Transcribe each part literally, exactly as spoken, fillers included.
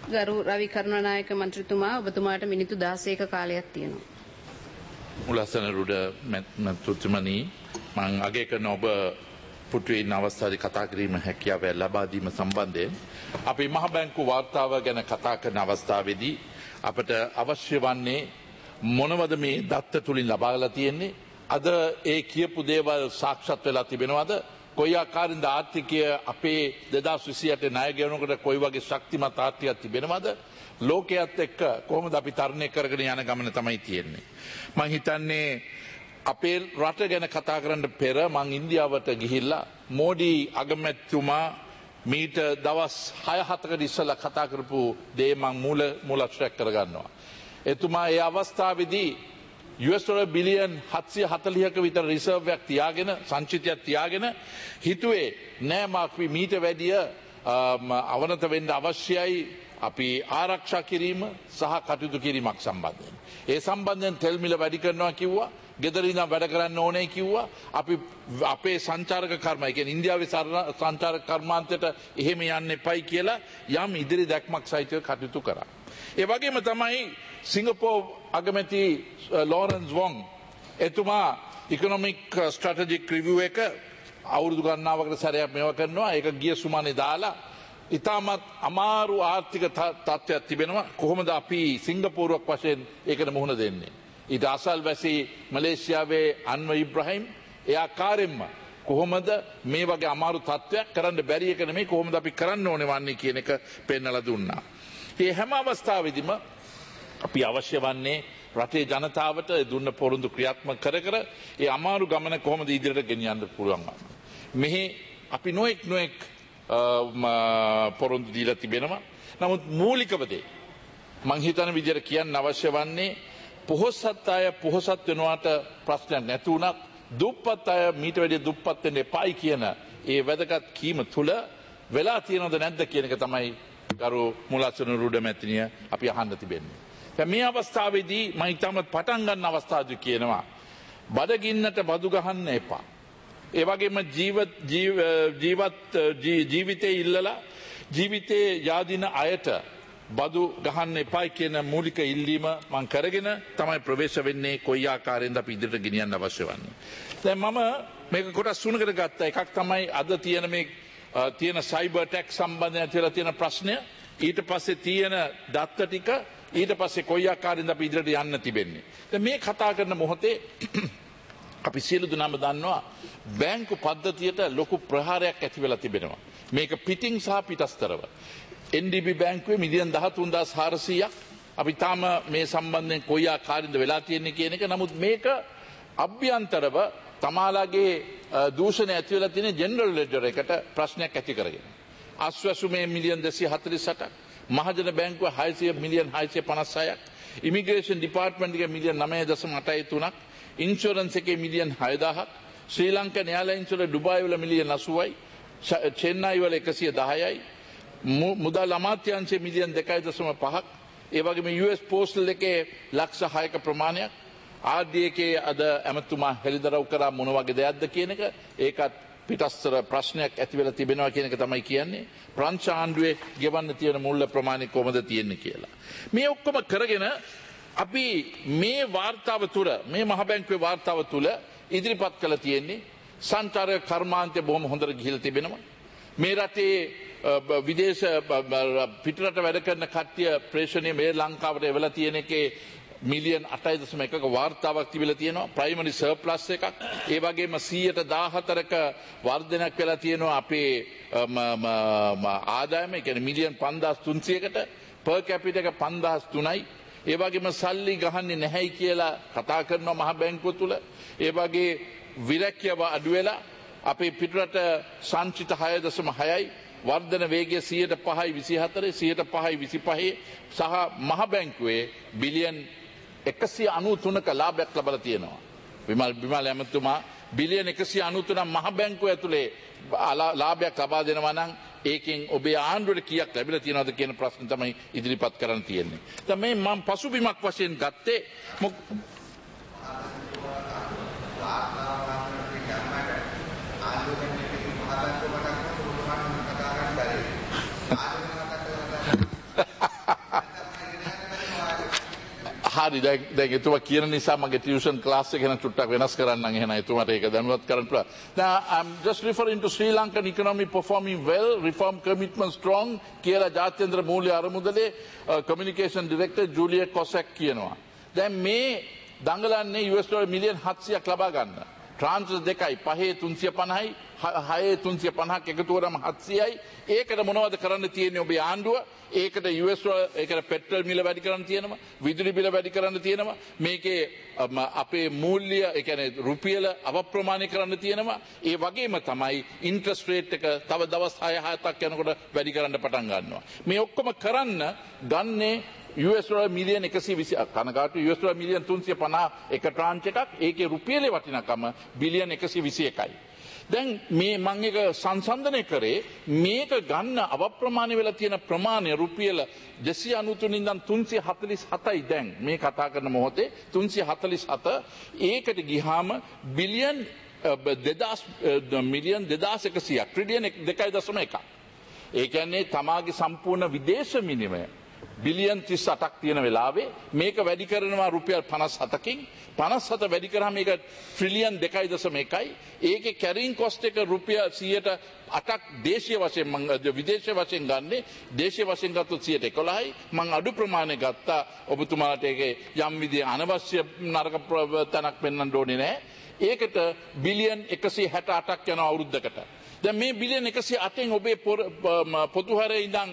ගරු රවි කරුණානායක මන්ත්‍රීතුමා ඔබතුමාට මිනිත්තු දහසක කාලයක් තියෙනවා. මුලසන රුඩ මන්ත්‍රීතුමනි මම අගය කරන ඔබ පුටුවේ ඉන්න අවස්ථාවේ කතා කිරීම හැකියාව ලබා දීම සම්බන්ධයෙන් අපි මහ බැංකු වාර්තාව ගැන කතා කරන අවස්ථාවේදී අපට අවශ්‍ය වන්නේ මොනවද මේ දත්ත තුලින් ලබාලා තියෙන්නේ අද ඒ කියපු දේවල් සාක්ෂාත් වෙලා තිබෙනවද කොයි ආකාරින්ද ආර්ථිකය අපේ දෙදාස් විසිඅට ණය ගෙවනකොට කොයි වගේ ශක්තිමත් ආර්ථිකයක් තිබෙනවද ලෝකයේත් එක්ක කොහොමද අපි තරණය කරගෙන යන ගමන තමයි තියෙන්නේ මම හිතන්නේ අපේ රට ගැන කතා කරන්න පෙර මං ඉන්දියාවට ගිහිල්ලා මෝඩි අගමැතිතුමා මීට දවස් හය හතකට ඉස්සෙල්ලා කතා කරපු දේ මං මූල මූලාශ්‍රයක් කරගන්නවා. එතුමා ඒ අවස්ථාවේදී යු එස් ඩොලර් බිලියන් හත්සිය හතළිහක විතර රිසර්ව් එකක් තියාගෙන සංචිතයක් තියාගෙන හිතුවේ නෑ මාක් මීට වැඩිය අවනත වෙන්න අවශ්‍යයි අපි ආරක්ෂා කිරීම සහ කටයුතු කිරීමක් සම්බන්ධයෙන්. ඒ සම්බන්ධයෙන් තෙල් මිල වැඩි කරනවා කිව්වා. ගෙදර ඉඳන් වැඩ කරන්න ඕනේ කිව්වා. අපි අපේ සංචාරක කර්ම, ඒ කියන්නේ ඉන්දියාවේ සංචාරක කර්මාන්තයට එහෙම යන්න එපයි කියලා යම් ඉදිරි දැක්මක් සහිතව කටයුතු කරා. ඒ වගේම තමයි සිංගප්පූරු අගමැති ලෝරන්ස් වොන් එතුමා ඉකොනොමික් ස්ට්‍රැටජික් රිවිව් එක අවුරුදු ගණනාවකට සැරයක් මේව කරනවා. ඒක ගිය සුමානේ දාලා ඉතාමත් අමාරු ආර්ථික තත්ත්වයක් තිබෙනවා. කොහොමද අපි සිංගප්පූරුවක් වශයෙන් ඒකට මුහුණ දෙන්නේ? ඊට අසල්වැසි මලේසියාවේ අන්වර් ඉබ්‍රාහිම් ඒ ආකාරයෙන්ම කොහොමද මේ වගේ අමාරු තත්ත්වයක් කරන්න බැරි එක නෙමෙයි කොහොමද අපි කරන්න ඕනේ වන්නේ කියන එක පෙන්වලා දුන්නා. මේ හැම අවස්ථාවෙදිම අපි අවශ්‍ය වන්නේ රටේ ජනතාවට දුන්න පොරොන්දු ක්‍රියාත්මක කර කර ඒ අමාරු ගමන කොහොමද ඉදිරියට ගෙනියන්න පුළුවන්. මෙහි අපි නොඑක් නොඑක් පොරොන්දු දීලා තිබෙනවා. නමුත් මූලිකව දේ මං හිතන විදිහට කියන්න අවශ්‍ය වන්නේ පොහොසත් අය පොහොසත් වෙනවාට ප්‍රශ්නයක් නැති වුණත් දුප්පත් අය මීට වැඩිය දුප්පත් වෙන්න එපායි කියන ඒ වැදගත් කීම තුල වෙලා තියෙනවද නැද්ද කියන එක තමයි ගරු මුලසන රුඩ මැතිණිය අපි අහන්න තිබෙන්නේ. දැන් මේ අවස්ථාවේදී මම ඊටමත් පටන් ගන්න අවස්ථාවේදී කියනවා බඩගින්නට බදු ගහන්න එපා. ඒ වගේම ජීවත් ජීවත් ජීවිතේ ඉල්ලලා ජීවිතේ යාදින අයට බදු ගහන්න එපයි කියන මූලික ඉල්ලීම මම කරගෙන තමයි ප්‍රවේශ වෙන්නේ කොයි ආකාරයෙන්ද අපි ඉදිරියට ගෙනියන්න අවශ්‍ය වන්නේ. දැන් මම මේක කොටස් තුනකට ගත්තා. එකක් තමයි අද තියෙන මේ තියෙන සයිබර් ටැක් සම්බන්ධයෙන් තියෙන තියෙන ප්‍රශ්නය. ඊට පස්සේ තියෙන දත්ත ටික ඊට පස්සේ කොයි ආකාරයෙන්ද අපි ඉදිරියට යන්න තිබෙන්නේ. දැන් මේ කතා කරන මොහොතේ අපි සියලු දෙනාම දන්නවා බැංකු පද්ධතියට ලොකු ප්‍රහාරයක් ඇති වෙලා තිබෙනවා. මේක පිටින් සහ පිටස්තරව. එන් ඩී බී බැංකුවේ මිලියන් දහතුන් හදාස් හාරසීයක් අපි තාම මේ සම්බන්ධයෙන් කොයි ආකාරයෙන්ද වෙලා තියෙන්නේ කියන එක. නමුත් මේක අභ්‍යන්තරව තමාලාගේ දූෂණ ඇති වෙලා තියෙන ජෙනරල් ලෙඩර් එකට ප්‍රශ්නයක් ඇති කරගෙන. අස්වැසුමේ මිලියන් දෙසිය හතළිස් අටක්, මහජන බැංකුව හයසිය මිලියන් හයසිය පනස් හයක්, ඉමිග්‍රේෂන් ඩිපාර්ට්මන්ට් එකේ මිලියන් නවය දශම අටයි තුනක්, ඉන්ෂුරන්ස් එකේ මිලියන් හයදාහක්, ශ්‍රී ලංකන් එයාර්ලයින්ස් වල ඩුබායි වල මිලියන් අසූවයි, චෙන්නයි වල එකසිය දහයයි, මුදල් අමාත්‍යාංශයේ මිලියන් දෙකයි දශම පහක්, ඒ වගේම යු එස් පෝස්ටල් එකේ ලක්ෂ හයක ප්‍රමාණයක්, ආර් ඩී එකේ අද ඇමතුමා හෙළිදරව් කරා මොන වගේ දෙයක්ද කියන එක ඒකත් පිටස්තර ප්‍රශ්නයක් ඇති වෙලා තිබෙනවා කියන එක තමයි කියන්නේ. ප්‍රංශ ආණ්ඩුවේ ගෙවන්න තියෙන මුල්ල ප්‍රමාණය කොහොමද තියෙන්නේ කියලා. මේ ඔක්කොම කරගෙන අපි මේ වාර්තාව තුළ මේ මහ බැංකුවේ වාර්තාව තුළ ඉදිරිපත් කළ තියෙන්නේ සංචාරක කර්මාන්තය බොහොම හොඳට ගිහිල්ලා තිබෙනවා. මේ රටේ විදේශ පිටරට වැඩ කරන කට්ටිය ප්‍රේෂණය මේ ලංකාවට එවලා තියෙන එකේ මිලියන් අටයි දශම එකක වාර්තාවක් තිබිලා තියෙනවා. ප්‍රයිමරි සර්ප්ලස් එකක්. ඒ වගේම සීයට දාහතරක වර්ධනයක් වෙලා තියෙනවා අපේ ආදායම. ඒ කියන්නේ මිලියන් පන්දාස් තුන්සියකට per capita එක පන්දාස් තුනයි. ඒ වගේම සල්ලි ගහන්නේ නැහැයි කියලා කතා කරනවා මහ බැංකුව තුල. ඒ වගේ විරක්‍යව අඩු වෙලා අපේ පිටරට සංචිත හය දශම හයයි, වර්ධන වේගය සීයට පහයි විසිහතරයි, සීයට පහයි විසිපහයි සහ මහ බැංකුවේ බිලියන් එකසිය අනූ තුනක ලාභයක් ලබලා තියෙනවා. විමල් විමල් ඇමතුමා බිලියන් එකසිය අනූ තුනක් මහ බැංකුව ඇතුලේ ලාභයක් ලබා දෙනවා නම් ඒකෙන් ඔබේ ආණ්ඩුවට කීයක් ලැබිලා තියෙනවද කියන ප්‍රශ්න තමයි ඉදිරිපත් කරන්න තියෙන්නේ. දැන් මේ මම පසුබිමක් වශයෙන් ගත්තේ හරි දැන් දැන් එතුමා කියන නිසා මගේ ටියුෂන් ක්ලාස් එක ගැන චුට්ටක් වෙනස් කරන්නම් එහෙනම් එතුමාට ඒක දැනුවත් කරන්න පුළුවන්. Now I'm just referring to Sri Lankan economy performing well, reform commitment strong කියලා ජාත්‍යන්තර මූල්‍ය අරමුදලේ communication director Julia Cossack කියනවා. දැන් මේ දඟලන්නේ U S ඩොලර් මිලියන් හත්සියයක් ලබා ගන්න. ට්‍රාන්ස්ෆර් දෙකයි පහේ තුන්සිය පනහයි හයේ තුන්සිය පනහක් එකතු කරාම හත්සියයි. ඒකට මොනවද කරන්න තියෙන්නේ ඔබේ ආණ්ඩුව? ඒකට U S ඒකට පෙට්‍රල් මිල වැඩි කරන්න තියෙනවා, විදුලි බිල වැඩි කරන්න තියෙනවා, මේකේ අපේ මූල්‍ය ඒ කියන්නේ රුපියල අවප්‍රමාණය කරන්න තියෙනවා. ඒ වගේම තමයි ඉන්ට්‍රස්ට් රේට් එක තව දවස් හය හතක් යනකොට වැඩි කරන්න පටන් ගන්නවා. මේ ඔක්කොම කරන්න ගන්නේ U S ඩොලර් මිලියන් එකසිය විසියක් කනගාටු U S ඩොලර් මිලියන් තුන්සිය පනහ එක ට්‍රාන්ච් එකක්. ඒකේ රුපියලේ වටිනාකම බිලියන් එකසිය විසි එකයි. දැන් මේ මම එක සංසන්දනය කරේ මේක ගන්න අවප්‍රමාණය වෙලා තියෙන ප්‍රමාණය රුපියල දෙසිය අනූතුන ඉඳන් තුන්සිය හතළිස් හතයි දැන් මේ කතා කරන මොහොතේ තුන්සිය හතළිස් හත ඒකට ගියාම බිලියන් දෙදාස් මිලියන් දෙදාස් එකසියක් ට්‍රිලියන් දෙකයි දශම එකක්. ඒ කියන්නේ තමාගේ සම්පූර්ණ විදේශ විනිමය බිලියන් තිස් අටක් තියෙන වෙලාවේ මේක වැඩි කරනවා රුපියල් පනස් හතකින් පනස් හත වැඩි කරාම මේක ට්‍රිලියන් දෙකයි දශම එකයි. ඒකේ කැරින් කොස්ට් එක රුපියල් සියයට අටක් දේශීය වශයෙන් මම විදේශීය වශයෙන් ගන්නේ දේශීය වශයෙන් ගත්තොත් සියයට එකොළහයි. මම අඩු ප්‍රමාණය ගත්තා. ඔබතුමාට ඒකේ යම් විදිහේ අනවශ්‍ය නරක තැනක් පෙන්වන්න ඕනේ නැහැ. ඒකට බිලියන් එකසිය හැට අටක් යන අවුරුද්දකට. දැන් මේ බිලියන් එකසිය අටෙන් ඔබේ පොතුහරේ ඉඳන්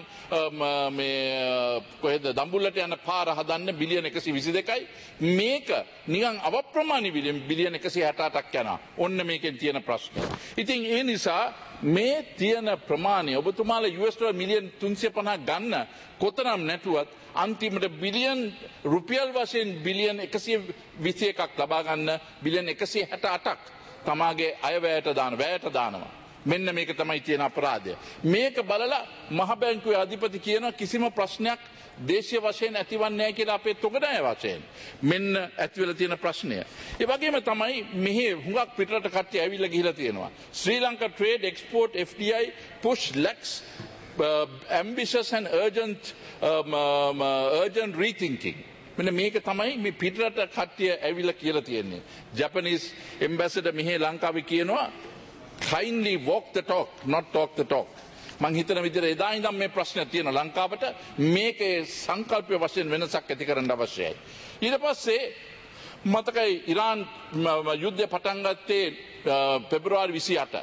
මේ කොහෙද දඹුල්ලට යන පාර හදන්න බිලියන් එකසිය විසි දෙකයි. මේක නිකන් අවප්‍රමාණී බිලියන් එකසිය හැට අටක් යනවා. ඔන්න මේකෙන් තියෙන ප්‍රශ්නය. ඉතින් ඒ නිසා මේ තියෙන ප්‍රමාණය ඔබතුමාලා U S ඩොලර් මිලියන් තුන්සිය පනහ ගන්න කොතරම් නැතුවත් අන්තිමට බිලියන් රුපියල් වශයෙන් බිලියන් එකසිය විසි එකක් ලබා ගන්න බිලියන් එකසිය හැට අටක් තමාගේ අයවැයට දාන වැයට දානවා. මෙන්න මේක තමයි තියෙන අපරාධය. මේක බලලා මහ බැංකුවේ අධිපති කියන කිසිම ප්‍රශ්නයක් දේශීය වශයෙන් ඇතිවන්නේ නැහැ කියලා අපේ තොගඩය වශයෙන්. මෙන්න ඇතිවෙලා තියෙන ප්‍රශ්නය. ඒ වගේම තමයි මෙහි හුඟක් පිටරට කට්ටිය ඇවිල්ලා ගිහිලා තියෙනවා. Sri Lanka Trade Export F D I push lax uh, ambitious and urgent um, um, uh, urgent rethinking. මෙන්න මේක තමයි මේ පිටරට කට්ටිය ඇවිල්ලා කියලා තියෙන්නේ. Japanese ambassador මෙහි ලංකාවේ කියනවා kindly walk the talk, not talk the talk. මං හිතන විදිහට එදා ඉඳන් මේ ප්‍රශ්නයක් තියෙනවා ලංකාවට මේකේ සංකල්පය වශයෙන් වෙනසක් ඇති කරන්න අවශ්‍යයි. ඊට පස්සේ මතකයි ඉරාන් යුද්ධය පටන් ගත්තේ පෙබරවාරි විසි අට.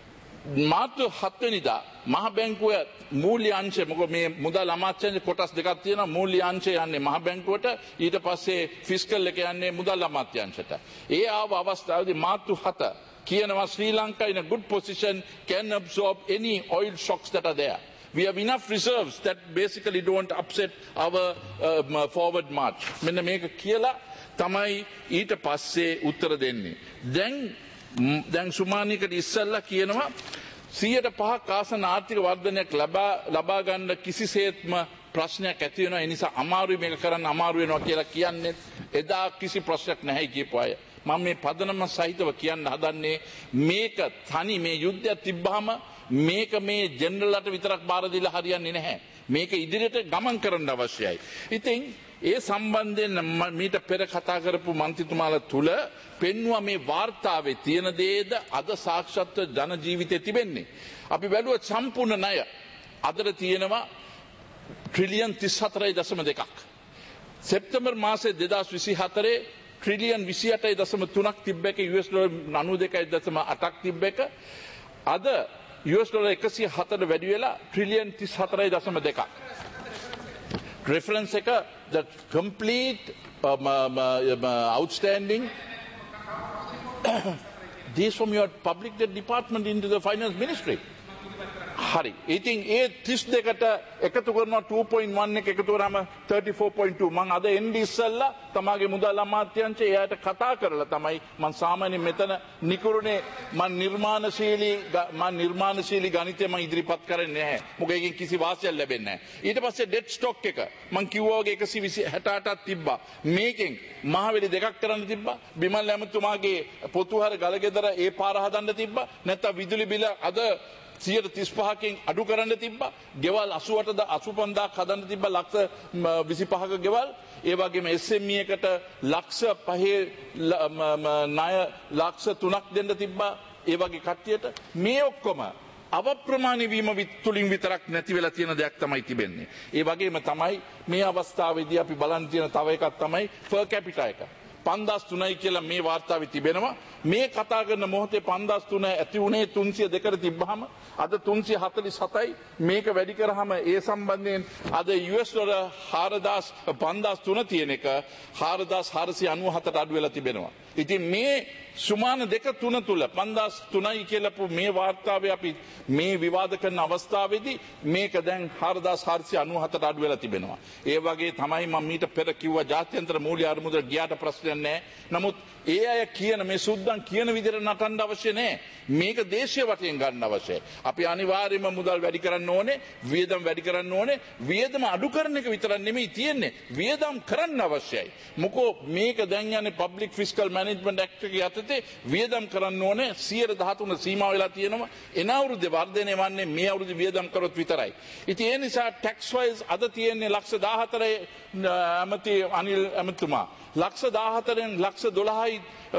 මාර්තු හත වෙනිදා මහ බැංකුව මූල්‍ය අංශය මොකද මේ මුදල් අමාත්‍යාංශ කොටස් දෙකක් තියෙනවා. මූල්‍ය අංශය යන්නේ මහ බැංකුවට ඊට පස්සේ ෆිස්කල් එක යන්නේ මුදල් අමාත්‍යාංශයට. ඒ ආව අවස්ථාවේදී මාර්තු හත කියනවා Sri Lanka in a good position can absorb any oil shocks that are there. We have enough reserves that basically don't upset our uh, forward march. මෙන්න මේක කියලා තමයි ඊට පස්සේ උත්තර දෙන්නේ. දැන් දැන් සුමානිකට ඉස්සල්ලා කියනවා සියයට පහක් ආසන ආර්ථික වර්ධනයක් ලබා ලබා ගන්න කිසිසේත්ම ප්‍රශ්නයක් ඇති වෙනවා. ඒ නිසා අමාරුයි මේක කරන්න අමාරු වෙනවා කියලා කියන්නේ එදා කිසි ප්‍රශ්නයක් නැහැ කියපු අය. මම මේ පදනම සහිතව කියන්න හදන්නේ මේක තනි මේ යුද්ධයක් තිබ්බහම මේක මේ ජෙනරල්ලට විතරක් බාර දීලා හරියන්නේ නැහැ. මේක ඉදිරියට ගමන් කරන්න අවශ්‍යයි. ඉතින් ඒ සම්බන්ධයෙන් මීට පෙර කතා කරපු මන්ත්‍රීතුමාලා තුල පෙන්වුවා මේ වාර්තාවේ තියෙන දේද අද සාක්ෂාත්ව ජන ජීවිතේ තිබෙන්නේ. අපි බැලුවා සම්පූර්ණ ණය අදට තියෙනවා ට්‍රිලියන් තිස් හතරයි දශම දෙකක්. සෙප්තැම්බර් මාසයේ දෙදාස් විසි හතරේ ට්‍රිලියන් විසි අටයි දශම තුනක් තිබ්බ එක U S ඩොලර් නවය දෙකයි දශම අටක් තිබ්බ එක අද U S ඩොලර් එකසිය හතට වැඩි වෙලා ට්‍රිලියන් තිස් හතරයි දශම දෙකක්. Reference එක the complete um, um, um, outstanding this from your public debt department into the finance ministry. හරි. ඉතින් ඒ තිස් දෙකට එකතු කරනවා two point one එක එකතු කරාම thirty-four point two. මම අද එන්නේ ඉස්සෙල්ලා තමාගේ මුදල් අමාත්‍යාංශය එයාට කතා කරලා තමයි මම සාමාන්‍යයෙන් මෙතන නිකුරුනේ මම නිර්මාණශීලී මම නිර්මාණශීලී ගණිතය මම ඉදිරිපත් කරන්නේ නැහැ. මොකද ඒකෙන් කිසි වාසියක් ලැබෙන්නේ නැහැ. ඊට පස්සේ ඩෙට් ස්ටොක් එක මම කිව්වා වගේ එකසිය හැට අටක් තිබ්බා. මේකෙන් මහවැලි දෙකක් කරන්න තිබ්බා. බිමල් ඇමතුමාගේ පොතුහර ගලගෙදර ඒ පාර හදන්න තිබ්බා. නැත්නම් විදුලි බිල අද සියයට තිස් පහකින් අඩු කරන්න තිබ්බා. ගෙවල් අසූඅටද අසූපන්දාක් හදන්න තිබ්බා ලක්ෂ විසිපහක ගෙවල්. ඒ වගේම එස් එම් ඊ එකට ලක්ෂ පහේ ණය ලක්ෂ තුනක් දෙන්න තිබ්බා. ඒ වගේ කට්ටියට මේ ඔක්කොම අවප්‍රමාණී වීම තුලින් විතරක් නැති වෙලා තියෙන දෙයක් තමයි තිබෙන්නේ. ඒ වගේම තමයි මේ අවස්ථාවේදී අපි බලන්න තියෙන තව එකක් තමයි per capita එක. පන්දාස් තුනයි කියලා මේ වාර්තාවේ තිබෙනවා. මේ කතා කරන මොහොතේ පන්දාස් තුන ඇති උනේ තුන්සිය දෙකට තිබ්බහම අද තුන්සිය හතළිස් හතයි. මේක වැඩි කරාම ඒ සම්බන්ධයෙන් අද යු එස් ඩොලර් හාරදාස් පන්දාස් තුන තියෙන එක හාරදාස් හාරසිය අනූ හතට අඩු වෙලා තිබෙනවා. ඉතින් මේ සුමාන දෙක තුන තුල පන්දාස් තුනයි කියලාපු මේ වාර්තාවේ අපි මේ විවාද කරන අවස්ථාවේදී මේක දැන් හාරදාස් හාරසිය අනූ හතට අඩු වෙලා තිබෙනවා. ඒ වගේ තමයි මම මීට පෙර කිව්වා ජාත්‍යන්තර මූල්‍ය අරමුදල ගියාට ප්‍රශ්නයක් නැහැ. නමුත් ඒ අය කියන මේ සුද්දන් කියන විදිහට නටන්න අවශ්‍ය නැහැ. මේක දේශීය වශයෙන් ගන්න අවශ්‍යයි. අපි අනිවාර්යයෙන්ම මුදල් වැඩි කරන්න ඕනේ, වියදම් වැඩි කරන්න ඕනේ. වියදම අඩු කරන එක විතරක් නෙමෙයි තියෙන්නේ. වියදම් කරන්න අවශ්‍යයි. මොකෝ මේක දැන් යන්නේ පබ්ලික් ෆිස්කල් මැනේජ්මන්ට් ඇක්ට් එක යටතේ වියදම් කරන්න ඕනේ සියයට දහතුන සීමා වෙලා තියෙනවා. එන අවුරුද්දේ වර්ධනය වන්නේ මේ අවුරුද්දේ වියදම් කරොත් විතරයි. ඉතින් ඒ නිසා ටැක්ස් වයිස් අද තියෙන්නේ ලක්ෂ දාහතරේ ඇමති අනිල් ඇමතුමා. ලක්ෂ දාහතරෙන් ලක්ෂ දොළහයි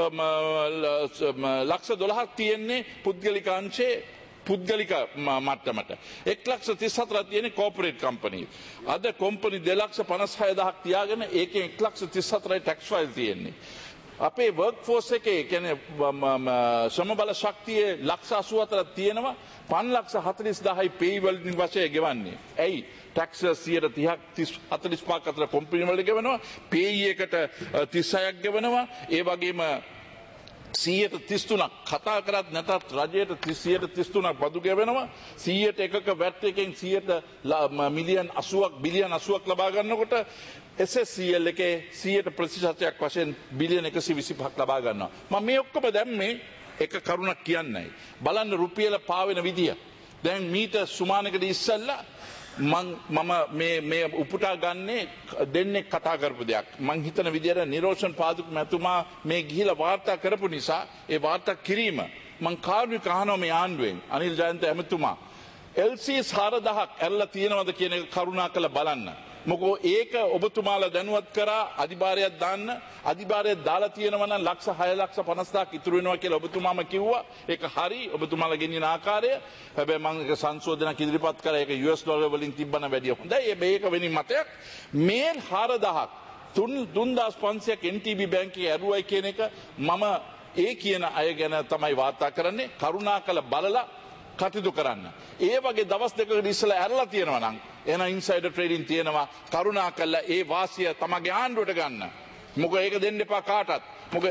ලක්ෂ දොළහක් තියෙන්නේ පුද්ගලික අංශේ පුද්ගලික මට්ටමට. එක් ලක්ෂ තිස් හතරක් තියෙන්නේ කෝපරේට් කම්පනි. අද කොම්පනි දෙලක්ෂ පනස් හය දහක් තියාගෙන ඒකෙන් එක් ලක්ෂ තිස් හතරයි ටැක්ස් ෆයිල් තියෙන්නේ. අපේ වර්ක් ෆෝස් එකේ කියන්නේ ශ්‍රම බල ශක්තියේ ලක්ෂ අසූ හතරක් තියෙනවා. පන්ලක්ෂ හතළිස් දහයි පේ වලින් වශයෙන් ගෙවන්නේ. ඇයි? ටැක්ස් සියයට තිහක් තිස් හතළිස් පහක් අතර කොම්පැනි වලට ගෙවනවා. පේ එකට තිස් හයක් ගෙවනවා. ඒ වගේම සියයට තිස් තුනක් කතා කරත් නැතත් රජයට සියයට තිස් තුනක් බදු ගෙවනවා. සියයට එකක වැට් එකෙන් සියයට මිලියන් අසූවක් බිලියන් අසූවක් ලබා ගන්නකොට එස් එස් සී එල් එකේ සියයට ප්‍රතිශතයක් වශයෙන් බිලියන් එකසිය විසිපහක් ලබා ගන්නවා. මම මේ ඔක්කොම දැම්මේ එක කරුණක් කියන්නයි. බලන්න රුපියල පාවෙන විදිය. දැන් මීට සුමානකට ඉස්සෙල්ලා මම මම මේ මේ උපුටා ගන්නේ දෙන්නේ කතා කරපු දෙයක්. මං හිතන විදියට නිරෝෂන් පාදුක මැතිතුමා මේ ගිහිලා වාර්තා කරපු නිසා ඒ වාර්තා කිරීම මං කාර්මික අහනවා මේ ආණ්ඩුවෙන් අනිල් ජයන්ත ඇමතුමා එල් සී හාරදහක් ඇරලා තියෙනවද කියන එක කරුණාකරලා බලන්න. මොකෝ ඒක ඔබතුමාලා දැනුවත් කරා අධිභාරයක් දාන්න. අධිභාරයක් දාලා තියෙනවා නම් ලක්ෂ හය ලක්ෂ පනස් දහක් ඉතුරු වෙනවා කියලා ඔබතුමාම කිව්වා. ඒක හරි ඔබතුමාලා ගෙනියන ආකාරය. හැබැයි මම ඒක සංශෝධනයක් ඉදිරිපත් කරා. ඒක යු එස් ඩොලර් වලින් තිබ්බන වැඩිය හොඳයි. මේක වෙනින් මතයක් මේ හාරදහක් තුන්දාස් පන්සියයක් එන් ටී බී බැංකුවේ ඇරුවයි කියන එක මම ඒ කියන අය ගැන තමයි වාර්තා කරන්නේ. කරුණාකර බලලා කටයුතු කරන්න. ඒ වගේ දවස් දෙකකට ඉස්සලා ඇරලා තියෙනවා නම් එන ඉන්සයිඩර් ට්‍රේඩින් තියෙනවා. කරුණාකරලා ඒ වාසිය තමගේ ආණ්ඩුවට ගන්න. මොකද ඒක දෙන්න එපා කාටවත්. මොකද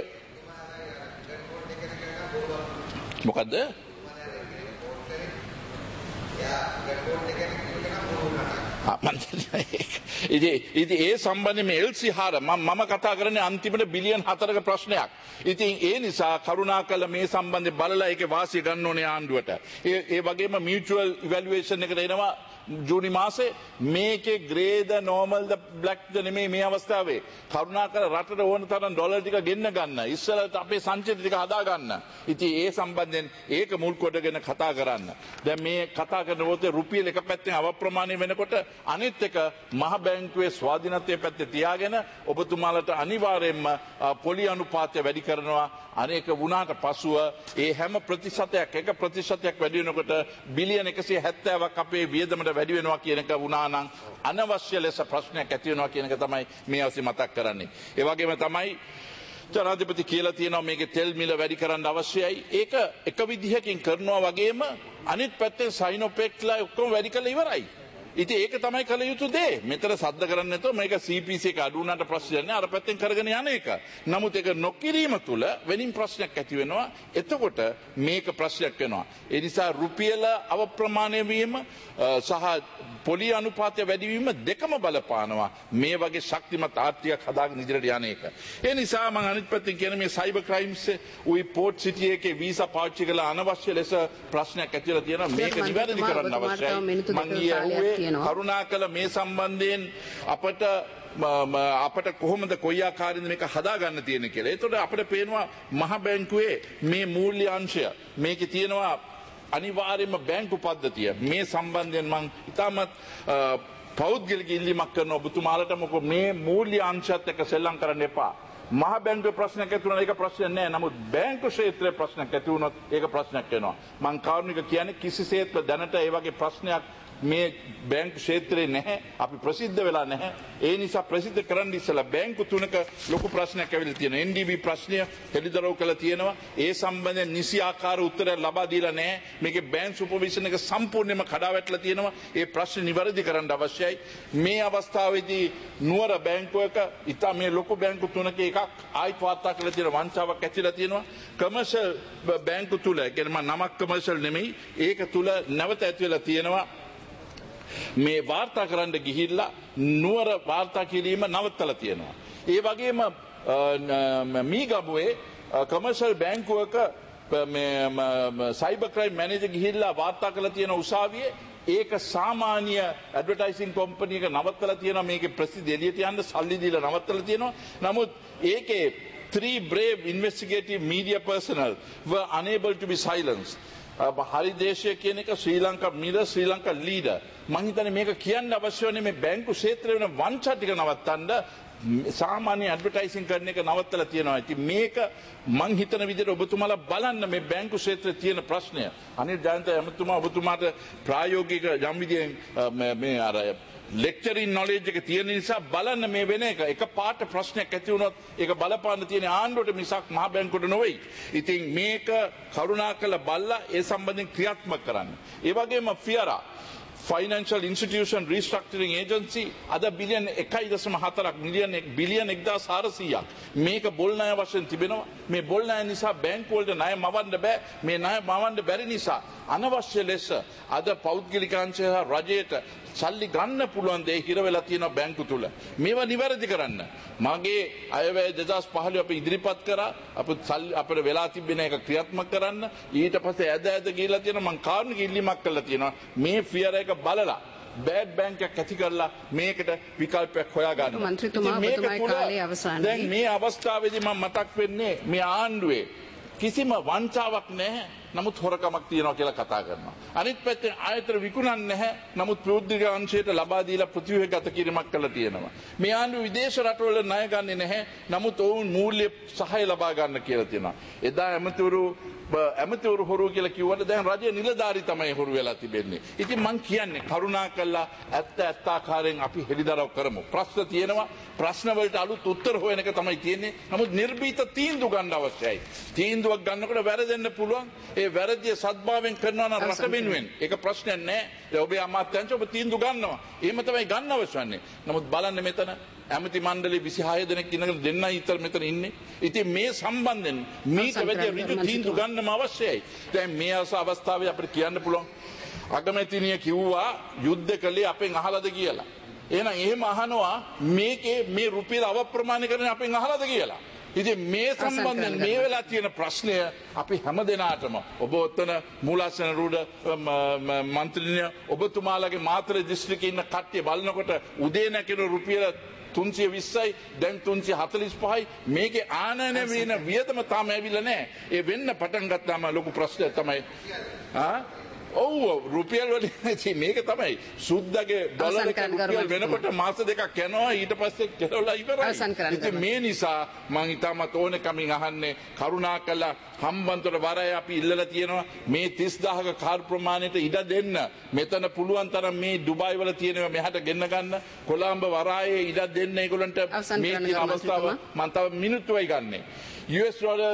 මොකද්ද? ඉතින් ඉතින් ඒ සම්බන්ධයෙන් මේ එල් සී හාර මම මම කතා කරන්නේ අන්තිමට බිලියන් හතරක ප්‍රශ්නයක්. ඉතින් ඒ නිසා කරුණාකරලා මේ සම්බන්ධයෙන් බලලා ඒකේ වාසිය ගන්න ඕනේ ආණ්ඩුවට. ඒ ඒ වගේම මියුචුවල් ඉවැලුවේෂන් එකට එනවා ජූනි මාසේ. මේකේ ග්‍රේද නෝමල්ද බ්ලැක්ද නෙමෙයි මේ අවස්ථාවේ. කරුණාකර රටට ඕන තරම් ඩොලර් ටික ගෙන්න ගන්න. ඉස්සෙල්ලා අපේ සංචිත ටික හදා ගන්න. ඉතින් ඒ සම්බන්ධයෙන් ඒක මුල් කොටගෙන කතා කරන්න. දැන් මේ කතා කරනකොට රුපියල් එක පැත්තෙන් අවප්‍රමාණය වෙනකොට අනිත් එක මහ බැංකුවේ ස්වාධීනත්වයේ පැත්තේ තියාගෙන ඔබතුමාලට අනිවාර්යයෙන්ම පොලි අනුපාතය වැඩි කරනවා. අනේක වුණාට පසුව ඒ හැම ප්‍රතිශතයක් එක ප්‍රතිශතයක් වැඩි වෙනකොට බිලියන එකසිය හැත්තෑවක් අපේ වියදමට වැඩි වෙනවා කියන එක වුණා නම් අනවශ්‍ය ලෙස ප්‍රශ්නයක් ඇති වෙනවා කියන එක තමයි මේ අවස්ථේ මතක් කරන්නේ. ඒ වගේම තමයි ජනාධිපති කියලා තියෙනවා මේකේ තෙල් මිල වැඩි කරන්න අවශ්‍යයි. ඒක එක විදිහකින් කරනවා වගේම අනිත් පැත්තෙන් සයිනොපෙක්ලා ඔක්කොම වැඩි කරලා ඉවරයි. ඉතින් ඒක තමයි කළ යුතු දේ. මෙතන සද්ද කරන්නේ නැතුව මේක සී පී සී එක අඩු වුණාට ප්‍රශ්නයක් නෑ. අර පැත්තෙන් කරගෙන යන එක. නමුත් ඒක නොකිරීම තුළ වෙනින් ප්‍රශ්නයක් ඇති වෙනවා. එතකොට මේක ප්‍රශ්නයක් වෙනවා. ඒ නිසා රුපියල අවප්‍රමාණය වීම සහ පොලි අනුපාතය වැඩි වීම දෙකම බලපානවා මේ වගේ ශක්තිමත් ආර්ථිකයක් හදාගෙන ඉදිරියට යන එක. ඒ නිසා මම අනිත් පැත්තෙන් කියන මේ සයිබර් ක්‍රයිම්ස් උයි පෝට් සිටි එකේ වීසා පාවිච්චි කරලා අනවශ්‍ය ලෙස ප්‍රශ්නයක් ඇතිලා තියෙනවා. මේක නිවැරදි කරන්න අවශ්‍යයි. මම ඊයේ කරුණාකර මේ සම්බන්ධයෙන් අපට අපට කොහොමද කොයි ආකාරයෙන්ද මේක හදාගන්න තියෙන කියලා. ඒතකොට අපිට පේනවා මහ බැංකුවේ මේ මූල්‍ය අංශය මේකේ තියෙනවා අනිවාර්යයෙන්ම බැංකු පද්ධතිය මේ සම්බන්ධයෙන් මම ඉතාමත් පෞද්ගලික ඉල්ලීමක් කරන ඔබතුමාලට මොකද මේ මූල්‍ය අංශයත් එක්ක සෙල්ලම් කරන්න එපා. මහ බැංකුවේ ප්‍රශ්නයක් ඇති වුණා ඒක ප්‍රශ්නයක් නෑ. නමුත් බැංකු ක්ෂේත්‍රයේ ප්‍රශ්නයක් ඇති වුණොත් ඒක ප්‍රශ්නයක් වෙනවා. මම කාරුණික කියන්නේ කිසිසේත්ම දැනට ඒ වගේ ප්‍රශ්නයක් මේ බැංකු ක්ෂේත්‍රයේ නැහැ. අපි ප්‍රසිද්ධ වෙලා නැහැ. ඒ නිසා ප්‍රසිද්ධ කරන්න ඉස්සලා බැංකු තුනක ලොකු ප්‍රශ්නයක් ඇවිල්ලා තියෙනවා. එන් ඩී බී ප්‍රශ්නය හෙළිදරව් කළා තියෙනවා. ඒ සම්බන්ධයෙන් නිසි ආකාර උත්තරයක් ලබා දීලා නැහැ. මේකේ බැංක් සුපර්විෂන් එක සම්පූර්ණයෙන්ම කඩා වැටලා තියෙනවා. ඒ ප්‍රශ්න නිවැරදි කරන්න අවශ්‍යයි. මේ අවස්ථාවේදී නුවර බැංකුවක ඉතා මේ ලොකු බැංකු තුනක එකක් ආයිත් වාර්තා කරලා තියෙන වංචාවක් ඇතිලා තියෙනවා. කමර්ෂල් බැංකු තුල කියන්නේ නමක් කමර්ෂල් නෙමෙයි. ඒක තුල නැවත ඇති වෙලා තියෙනවා. මේ වාර්තා කරන්න ගිහිල්ලා නුවර වාර්තා කිරීම නවත්තලා තියෙනවා. ඒ වගේම මීගමුවේ කමර්ෂල් බැංකුවක මේ සයිබර් ක්‍රයිම් මැනේජර් ගිහිල්ලා වාර්තා කරලා තියෙන උසාවියේ ඒක සාමාන්‍ය ඇඩ්වර්ටයිසිං කම්පැනි එක නවත්තලා තියෙනවා. මේකේ ප්‍රසිද්ධ එළියට යන්න සල්ලි දීලා නවත්තලා තියෙනවා. නමුත් ඒකේ three brave investigative media personnel were unable to be silenced. හරි දේශය කියන එක ශ්‍රී ලංකා මිරර් ශ්‍රී ලංකා ලීඩර් මං හිතන්නේ මේක කියන්න අවශ්‍ය වෙන්නේ මේ බැංකු ක්ෂේත්‍රයේ වෙන වංචා ටික නවත්තන්න සාමාන්‍ය ඇඩ්වර්ටයිසිං කරන එක නවත්තලා තියෙනවා. ඉතින් මේක මං හිතන විදිහට ඔබතුමාලා බලන්න මේ බැංකු ක්ෂේත්‍රයේ තියෙන ප්‍රශ්නය. අනිත් ජයන්ත එමතුමා ඔබතුමාට ප්‍රායෝගික යම් විදිහෙන් මේ අර lecturing knowledge එක තියෙන නිසා බලන්න මේ වෙන එක එක පාට ප්‍රශ්නයක් ඇති වුණොත් ඒක බලපාන්න තියෙන ආණ්ඩුවට මිසක් මහ බැංකුවට නෙවෙයි. ඉතින් මේක කරුණාකරලා බලලා ඒ සම්බන්ධයෙන් ක්‍රියාත්මක කරන්න. ඒ වගේම ෆියරා Financial Institution Restructuring Agency අද බිලියන එකයි දශම හතරක් මිලියන බිලියන එක්දාස් හාරසීයක් මේක බොල් ණය වශයෙන් තිබෙනවා. මේ බොල් ණය නිසා බැංකු වලට ණය මවන්න බෑ. මේ ණය මවන්න බැරි නිසා අනවශ්‍ය ලෙස අද පෞද්ගලික අංශය හා රජයට සල්ලි ගන්න පුළුවන් දේ හිර වෙලා තියෙනවා බැංකු තුල. මේවා නිවැරදි කරන්න. මගේ අයවැය දෙදහස් පහළොව අපි ඉදිරිපත් කරා. අපිට සල්ලි අපිට වෙලා තිබෙන එක ක්‍රියාත්මක කරන්න. ඊට පස්සේ ඇද ඇද ගිහිලා තියෙනවා. මම කාරුණික ඉල්ලීමක් කළා තියෙනවා. මේ ෆියර් එක බලලා බෑඩ් බැංක් එකක් ඇති කරලා මේකට විකල්පයක් හොයා ගන්න. මන්ත්‍රීතුමා ඔබතුමාගේ කාලය අවසానයි. දැන් මේ අවස්ථාවේදී මම මතක් වෙන්නේ මේ ආණ්ඩුවේ කිසිම වංචාවක් නැහැ. නමුත් හොරකමක් තියෙනවා කියලා කතා කරනවා. අනිත් පැත්තෙන් ආයතන විකුණන්නේ නැහැ. නමුත් ප්‍රවෘත්ති අංශයට ලබා දීලා ප්‍රතිව්‍යුහගත කිරීමක් කරලා තියෙනවා. මේ ආණ්ඩුව විදේශ රටවල ණය ගන්නෙ නැහැ. නමුත් ඔවුන් මූල්‍ය සහාය ලබා ගන්න කියලා තියෙනවා. එදා ඇමතිවරු ඇමතිවරු හොරු කියලා කිව්වට දැන් රජයේ නිලධාරී තමයි හොරු වෙලා තිබෙන්නේ. ඉතින් මං කියන්නේ කරුණාකරලා ඇත්ත ඇත්ත ආකාරයෙන් අපි හෙළිදරව් කරමු. ප්‍රශ්න තියෙනවා. ප්‍රශ්න වලට අලුත් උත්තර හොයන එක තමයි තියෙන්නේ. නමුත් නිර්භීත තීන්දුව ගන්න අවශ්‍යයි. තීන්දුවක් ගන්නකොට වැරදෙන්න පුළුවන්. ඒ වැරදිය සත්භාවයෙන් කරනවා නම් රට වෙනුවෙන් ඒක ප්‍රශ්නයක් නෑ. ඒ ඔබේ අමාත්‍යාංශ ඔබ තීන්දුව ගන්නවා. එහෙම තමයි ගන්න අවශ්‍ය වන්නේ. නමුත් බලන්න මෙතන ඇමති මණ්ඩලයේ විසිහය දෙනෙක් ඉන්නකල දෙන්නයි ඉතර මෙතන ඉන්නේ. ඉතින් මේ සම්බන්ධයෙන් මේක වැඩි ඍජු තීන්දුව ගන්නම අවශ්‍යයි. දැන් මේ අවස්ථාවේ අපිට කියන්න පුළුවන් අගමැතිනිය කිව්වා යුද්ධ කළේ අපෙන් අහලාද කියලා. එහෙනම් එහෙම අහනවා මේකේ මේ රුපියල් අවප්‍රමාණීකරණය අපෙන් අහලාද කියලා. ඉතින් මේ සම්බන්ධයෙන් මේ වෙලා තියෙන ප්‍රශ්නය අපි හැම දෙනාටම ඔබ ඔතන මූලාසන රූඩ මන්ත්‍රීනිය ඔබතුමාලගේ මාතර දිස්ත්‍රික්කේ ඉන්න කට්ටිය බලනකොට උදේ නැකින රුපියල තුන්සිය විස්සයි දැන් තුන්සිය හතළිස් පහයි මේකේ ආනයන වෙන වියදම තාම ඇවිල්ලා නැහැ. ඒ වෙන්න පටන් ගත්තාම ලොකු ප්‍රශ්නයක් තමයි ආ ඔව් රුපියල් වලින් මේක තමයි සුද්දගේ ඩොලර් එක රුපියල් වෙනකොට මාස දෙකක් යනවා ඊට පස්සේ කෙරවලා ඉවරයි. ඉතින් මේ නිසා මම ඊටමත් ඕනේ කමින් අහන්නේ කරුණාකරලා හම්බන්තොට වරය අපි ඉල්ලලා තියෙනවා මේ තිස් දහසක කාර් ප්‍රමාණයට ඉඩ දෙන්න. මෙතන පුළුවන් තරම් මේ ඩුබායි වල තියෙනවා මෙහාට ගෙන්න ගන්න. කොළඹ වරායේ ඉඩ දෙන්න ඒගොල්ලන්ට මේ තියෙන අවස්ථාව මම තව මිනිත්තුවයි ගන්නෙ. යූ එස් ඩොලර්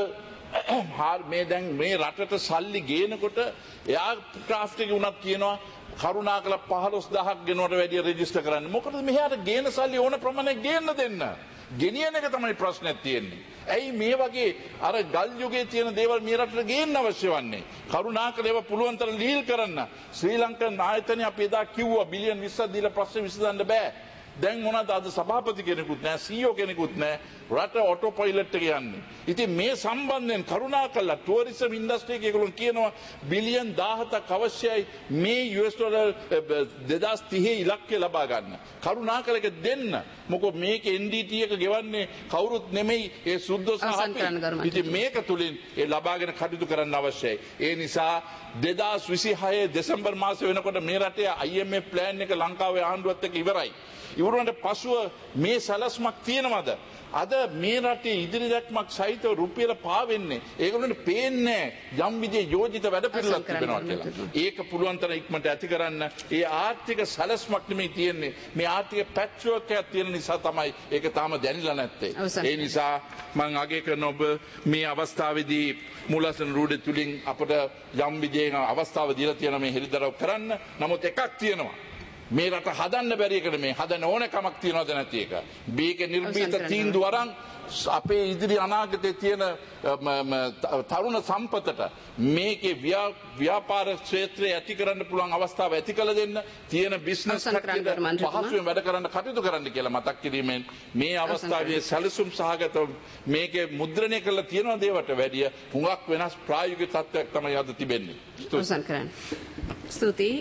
මේ දැන් මේ රටට සල්ලි ගේනකොට එයා ක්‍රාෆ්ට් එකේ උනත් කියනවා කරුණාකරලා පහළොස් දහසක් ගෙනුවට වැඩිය රෙජිස්ටර් කරන්න. මොකද මෙහාට ගේන සල්ලි ඕන ප්‍රමාණයක් ගේන්න දෙන්න. ගෙනියන එක තමයි ප්‍රශ්නයක් තියෙන්නේ. ඇයි මේ වගේ අර ගල් යුගයේ තියෙන දේවල් මේ රටට ගේන්න අවශ්‍ය වන්නේ? කරුණාකරලා ඒවා පුළුවන් තරම් ලීල් කරන්න. ශ්‍රී ලංකන් ආයතනය අපි එදා කිව්වා බිලියන් විස්සක් දීලා ප්‍රශ්නේ විසඳන්න බෑ. දැන් මොනවද අද සභාපති කෙනෙකුත් නැහැ, සීඊఓ කෙනෙකුත් නැහැ. රට ඔටෝ පයිලට් එක යන්නේ. ඉතින් මේ සම්බන්ධයෙන් කරුණාකරලා ටුවරිසම් ඉන්ඩස්ට්‍රි එකේ ඒගොල්ලෝ කියනවා බිලියන් දහහතක් අවශ්‍යයි මේ යුඑස් ඩොලර් දෙදාස් තිහේ ඉලක්කය ලබා ගන්න. කරුණාකරලා ඒක දෙන්න. මොකද මේක එන් ඩී ටී එක ගෙවන්නේ කවුරුත් නෙමෙයි ඒ සුද්දෝ සහ අපි. ඉතින් මේක තුලින් ඒ ලබාගෙන කටයුතු කරන්න අවශ්‍යයි. ඒ නිසා දෙදාස් විසිහය දෙසැම්බර් මාසෙ වෙනකොට මේ රටේ ආයි එම් එෆ් ප්ලෑන් එක ලංකාවේ ආණ්ඩුවත් එක්ක ඉවරයි. ඉවරුනට පසුව මේ සැලැස්මක් තියෙනවද? අද මේ රටේ ඉදිරි දැක්මක් සහිතව රුපියල පාවෙන්නේ ඒගොල්ලන්ට පේන්නේ යම් විදිහේ යෝජිත වැඩ පිළිවෙලක් තිබෙනවා කියලා. ඒක පුළුවන් තරම් ඉක්මනට ඇති කරන්න ඒ ආර්ථික සැලැස්මක් නෙමෙයි තියෙන්නේ. මේ ආර්ථික පැච්වර්ක් එකක් තියෙන නිසා තමයි ඒක තාම දැනිලා නැත්තේ. ඒ නිසා මම අගය කරන ඔබ මේ අවස්ථාවේදී මූලසන රූඩේ තුලින් අපට යම් විදිහේ අවස්ථාව දීලා තියෙන මේ හෙළිදරව් කරන්න. නමුත් එකක් තියෙනවා. මේ රට හදන්න බැරි එකට මේ හදන්න ඕන කමක් තියනවද නැති එක. මේක නිර්භීත තීන්දුව අරන් අපේ ඉදිරි අනාගතයේ තියෙන තරුණ සම්පතට මේකේ ව්‍යාපාර ක්ෂේත්‍රය ඇති කරන්න පුළුවන් අවස්ථාව ඇති කළ දෙන්න, තියෙන බිස්නස් කට්ටියට පහසුවෙන් වැඩ කරන්න කටයුතු කරන්න කියලා මතක් කිරීමෙන් මේ අවස්ථාවේ සැලසුම් සහගත මේකේ මුද්‍රණය කරලා තියෙන දේවට වැඩිය හුඟක් වෙනස් ප්‍රායෝගික තත්ත්වයක් තමයි අද තිබෙන්නේ. ස්තුතියි.